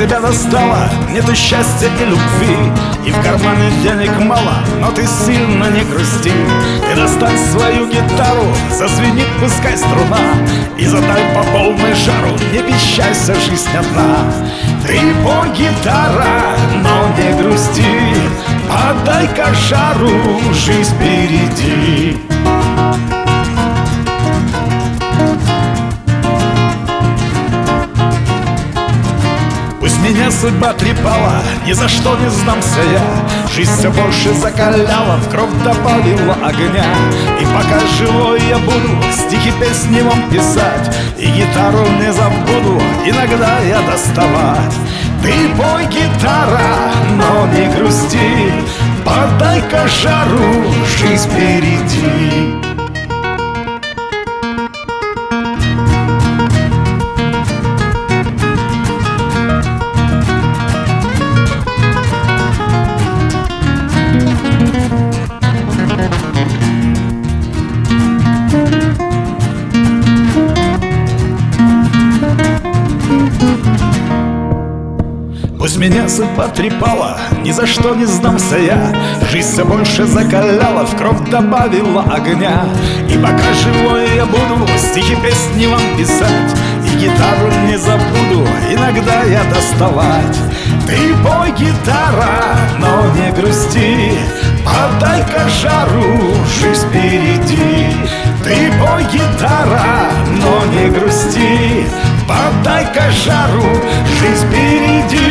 тебя достала, нету счастья и любви, и в кармане денег мало, но ты сильно не грусти. Ты достань свою гитару, зазвенит пускай струна, и задай по полной жару, не пищайся, жизнь одна. Ты пой, гитара, но не грусти, подай-ка жару, жизнь впереди. Меня судьба трепала, ни за что не сдамся я. Жизнь все больше закаляла, в кровь добавила огня. И пока живой я буду стихи, песни вам писать, и гитару не забуду иногда я доставать. Ты пой, гитара, но не грусти, подай-ка жару, жизнь впереди. Пусть меня судьба трепала, ни за что не сдамся я. Жизнь все больше закаляла, в кровь добавила огня. И пока живой я буду стихи, песни вам писать, и гитару не забуду иногда я доставать. Ты пой, гитара, но не грусти, подай-ка жару, жизнь впереди. Ты пой, гитара, но не грусти, подай-ка жару, жизнь впереди.